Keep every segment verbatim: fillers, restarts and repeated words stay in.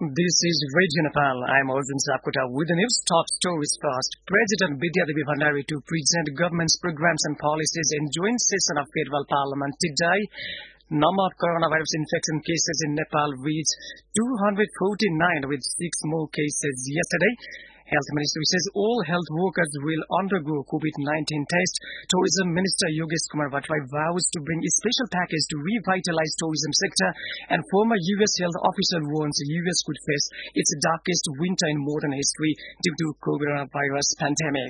This is Radio Nepal. I'm Arjun Sapkota with the news top stories first. President Bidyadevi Bhandari to present government's programs and policies in joint session of Federal Parliament today. Number of coronavirus infection cases in Nepal reached two hundred forty-nine with six more cases yesterday. Health Ministry says all health workers will undergo COVID nineteen test. Tourism Minister Yogesh Kumar Bhattarai vows to bring a special package to revitalize tourism sector, and former U S health officer warns U S could face its darkest winter in modern history due to coronavirus pandemic.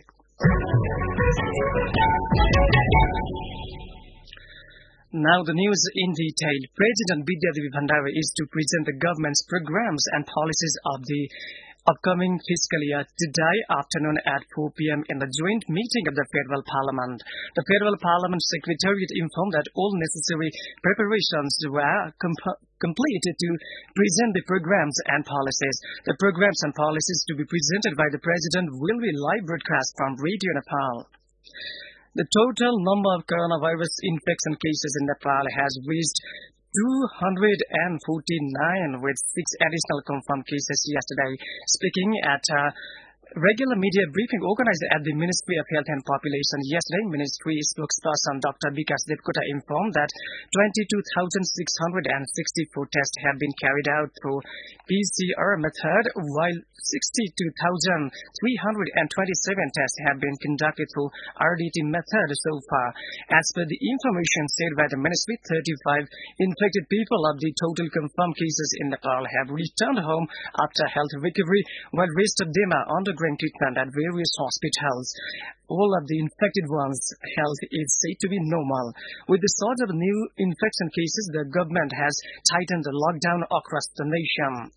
Now the news in detail. President Bidyadevi Bhandari is to present the government's programs and policies of the upcoming fiscal year today afternoon at four p.m. in the joint meeting of the Federal Parliament. The Federal Parliament Secretariat informed that all necessary preparations were comp- completed to present the programs and policies. The programs and policies to be presented by the President will be live broadcast from Radio Nepal. The total number of coronavirus infection cases in Nepal has reached two hundred forty-nine with six additional confirmed cases yesterday. Speaking at a regular media briefing organized at the Ministry of Health and Population yesterday, Ministry spokesperson Doctor Vikas Devkota informed that twenty-two thousand six hundred sixty-four tests have been carried out through P C R method, while sixty-two thousand three hundred twenty-seven tests have been conducted through R D T method so far. As per the information said by the ministry, thirty-five infected people of the total confirmed cases in Nepal have returned home after health recovery, while rest of them are undergoing treatment at various hospitals. All of the infected ones' health is said to be normal. With the surge of new infection cases, the government has tightened the lockdown across the nation.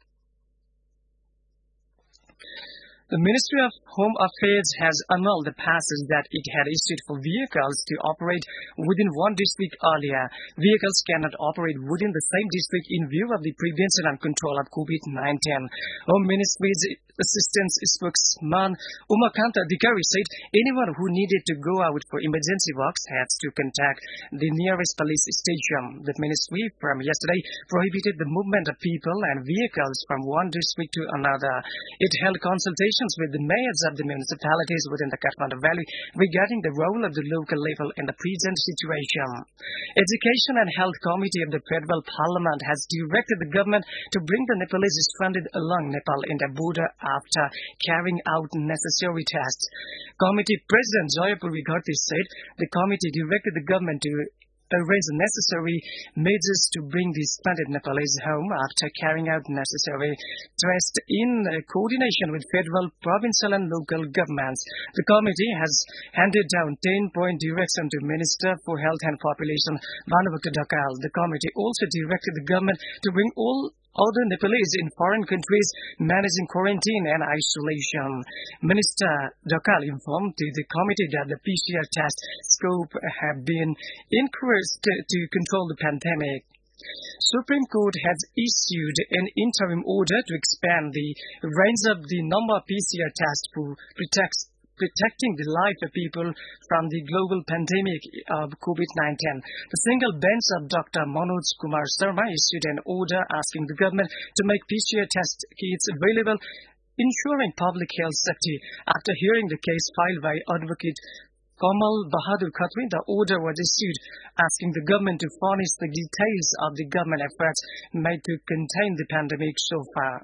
The Ministry of Home Affairs has annulled the passes that it had issued for vehicles to operate within one district earlier. Vehicles cannot operate within the same district in view of the prevention and control of COVID nineteen. Home Ministry's Assistant Spokesman Umakant Adhikari said anyone who needed to go out for emergency works had to contact the nearest police station. The ministry from yesterday prohibited the movement of people and vehicles from one district to another. It held consultations with the mayors of the municipalities within the Kathmandu Valley regarding the role of the local level in the present situation. Education and Health Committee of the Federal Parliament has directed the government to bring the Nepalese stranded along Nepal in the border after carrying out necessary tests. Committee President Jayapuri Gharti said the committee directed the government to arrange necessary measures to bring the stranded Nepalese home after carrying out necessary tests in coordination with federal, provincial and local governments. The committee has handed down ten-point direction to Minister for Health and Population Bhanubhakta Dhakal. The committee also directed the government to bring all other Nepalese in foreign countries managing quarantine and isolation. Minister Dhakal informed to the committee that the P C R test scope have been increased to control the pandemic. Supreme Court has issued an interim order to expand the range of the number of P C R tests for protect protecting the life of people from the global pandemic of COVID nineteen. The single bench of Doctor Manoj Kumar Sharma issued an order asking the government to make P C R test kits available, ensuring public health safety. After hearing the case filed by Advocate Kamal Bahadur Khatri, the order was issued asking the government to furnish the details of the government efforts made to contain the pandemic so far.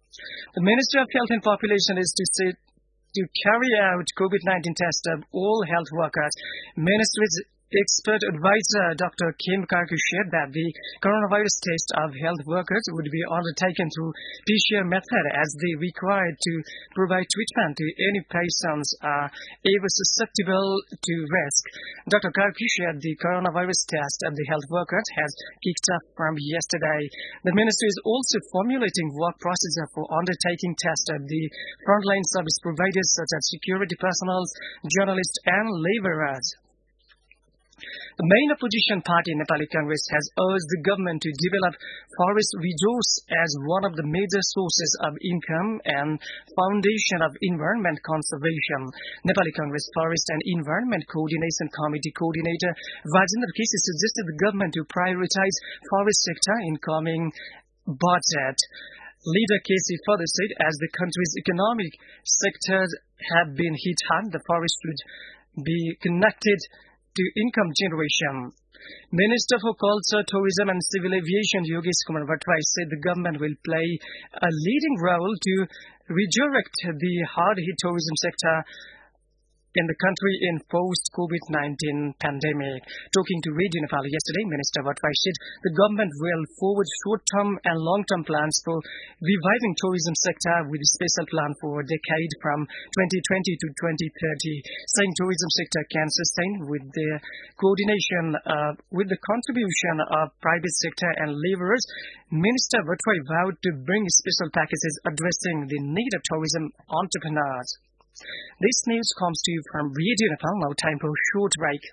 The Ministry of Health and Population is to say to carry out COVID nineteen tests of all health workers. Ministry's expert advisor Doctor Kim Karku shared that the coronavirus test of health workers would be undertaken through P C R method as they required to provide treatment to any patients are ever susceptible to risk. Doctor Karku shared the coronavirus test of the health workers has kicked off from yesterday. The ministry is also formulating work procedure for undertaking tests of the frontline service providers such as security personnel, journalists and laborers. The main opposition party, Nepali Congress, has urged the government to develop forest resource as one of the major sources of income and foundation of environment conservation. Nepali Congress Forest and Environment Coordination Committee Coordinator Rajendra Kisi suggested the government to prioritize forest sector in coming budget. Leader Casey further said as the country's economic sectors have been hit hard, the forest would be connected to income generation. Minister for Culture, Tourism and Civil Aviation Yogesh Kumar Bhattrai said the government will play a leading role to redirect the hard-hit tourism sector in the country in post-COVID nineteen pandemic. Talking to Radio Nepal yesterday, Minister Bhattrai said the government will forward short-term and long-term plans for reviving tourism sector with a special plan for a decade from twenty twenty to twenty thirty, saying tourism sector can sustain with the coordination uh, with the contribution of private sector and laborers. Minister Bhattrai vowed to bring special packages addressing the need of tourism entrepreneurs. This news comes to you from Radio Nepal. Now time for short break.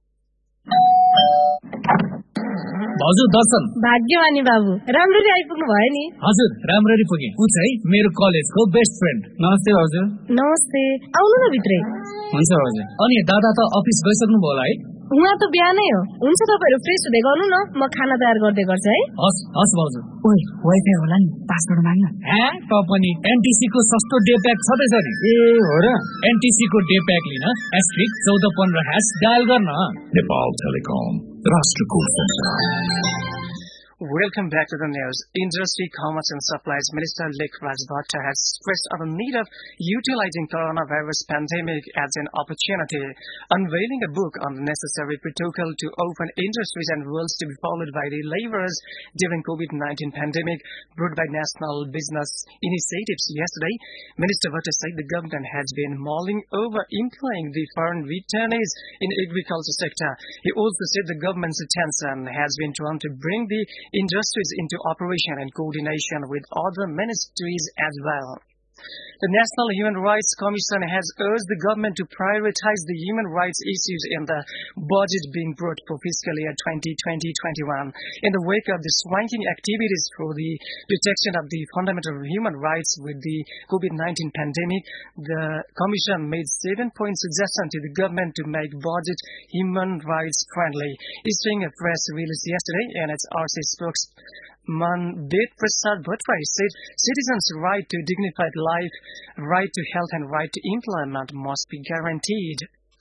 हजुर दर्शन भाग्यवानी बाबु राम्ररी आइपुग्नु भयो नि हजुर राम्ररी पुगे उ चाहिँ मेरो कलेजको बेस्ट फ्रेन्ड नमस्ते हजुर नमस्ते आउनु न भित्रै हुन्छ हजुर अनि दादा त अफिस गइसक्नु भयो होला है उहाँ त बिहानै हो हुन्छ तपाईहरु फ्रेश हुँदै गर्नु न म खाना तयार गर्दै गर्छु है हस् हस् भाउजू ओइ वाइफाई होला नि पासवर्ड माग्न हे त पनि एनटीसी को सस्तो डे प्याक छदैछ नि ए हो र एनटीसी को डे प्याक लिन एस्ट्रिक चौध पन्ध्र ह्याश डायल गर्न Nepal Telecom राष्ट्रको संचार Welcome back to the news. Industry, Commerce and Supplies Minister Lekhraj Bhatta has stressed on the need of utilizing coronavirus pandemic as an opportunity, unveiling a book on the necessary protocol to open industries and rules to be followed by the laborers during COVID nineteen pandemic brought by National Business Initiatives yesterday. Minister Bhatta said the government has been mulling over employing the foreign returnees in agriculture sector. He also said the government's attention has been drawn to bring the industries into operation and coordination with other ministries as well. The National Human Rights Commission has urged the government to prioritize the human rights issues in the budget being brought for fiscal year twenty twenty to twenty-one. In the wake of the swanking activities for the protection of the fundamental human rights with the COVID nineteen pandemic, the Commission made seven-point suggestions to the government to make budget human rights friendly. Issuing a press release yesterday, and its R C spokesman Ved Prasad Bhattrai said citizens' right to dignified life, right to health and right to employment must be guaranteed.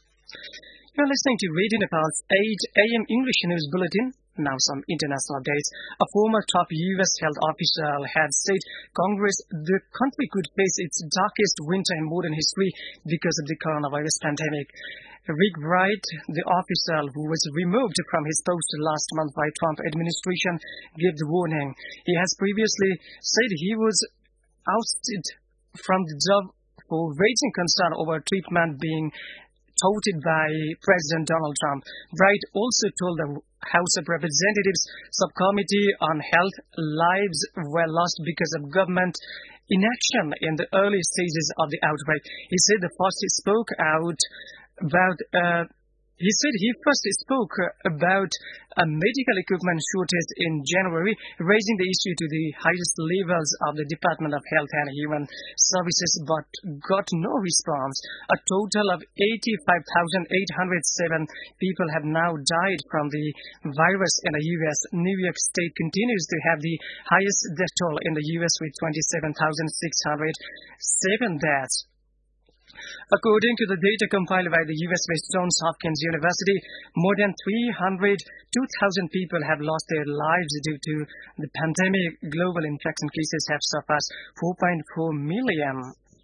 You're listening to Radio Nepal's eight A M English News Bulletin. Now some international updates. A former top U S health official had said Congress the country could face its darkest winter in modern history because of the coronavirus pandemic. Rick Bright, the official who was removed from his post last month by Trump administration, gave the warning. He has previously said he was ousted from the job for raising concern over treatment being touted by President Donald Trump. Bright also told the House of Representatives Subcommittee on Health lives were lost because of government inaction in the early stages of the outbreak. He said the first spoke out about uh, He said he first spoke about a medical equipment shortage in January, raising the issue to the highest levels of the Department of Health and Human Services, but got no response. A total of eighty-five thousand eight hundred seven people have now died from the virus in the U S. New York State continues to have the highest death toll in the U S with twenty-seven thousand six hundred seven deaths. According to the data compiled by the U S-based Johns Hopkins University, more than three hundred two thousand people have lost their lives due to the pandemic. Global infection cases have surpassed four point four million.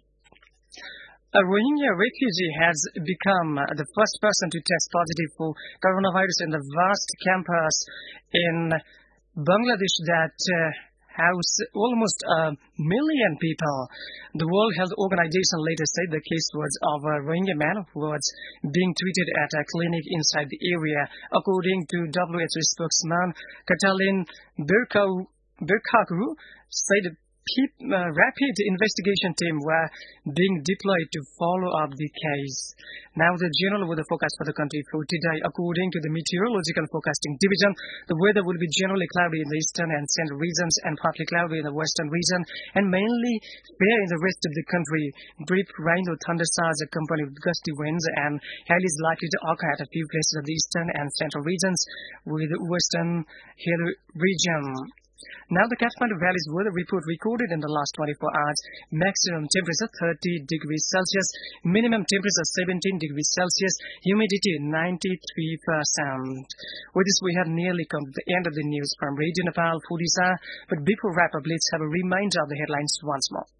A Rohingya refugee has become the first person to test positive for coronavirus in the vast campus in Bangladesh that uh, house almost a million people. The World Health Organization later said the case was of a Rohingya man who was being treated at a clinic inside the area. According to W H O spokesman Katalin Birkaku, said a uh, rapid investigation team were being deployed to follow up the case. Now the general weather forecast for the country for today. According to the Meteorological Forecasting Division, the weather will be generally cloudy in the eastern and central regions and partly cloudy in the western region and mainly fair in the rest of the country. Brief rain or thunderstorms accompanied with gusty winds, and hail is likely to occur at a few places of the eastern and central regions with western hill region. Now the Kathmandu Valley's weather report recorded in the last twenty-four hours. Maximum temperature thirty degrees Celsius, minimum temperature seventeen degrees Celsius, humidity ninety-three percent. With this, we have nearly come to the end of the news from Radio Nepal, Odisha. But before wrap up, let's have a reminder of the headlines once more.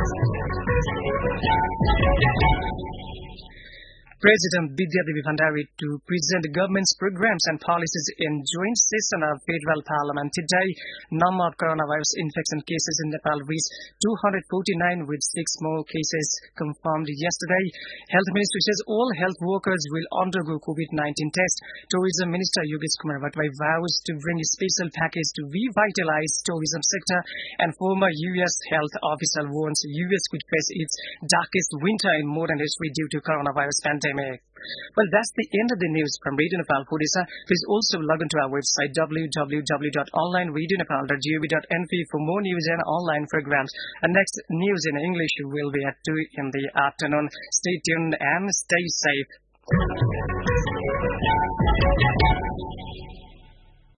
President Bidyadevi Bhandari to present the government's programs and policies in joint session of Federal Parliament today. Number of coronavirus infection cases in Nepal reached two hundred forty-nine, with six more cases confirmed yesterday. Health Ministry says all health workers will undergo COVID nineteen test. Tourism Minister Yogesh Kumar Bhatwai vows to bring a special package to revitalize tourism sector, and former U S health official warns U S could face its darkest winter in modern history due to coronavirus pandemic. Well, that's the end of the news from Radio Nepal, Odisha. Please also log into our website w w w dot online radio nepal dot gov dot n p for more news and online programs. And next news in English will be at two in the afternoon. Stay tuned and stay safe.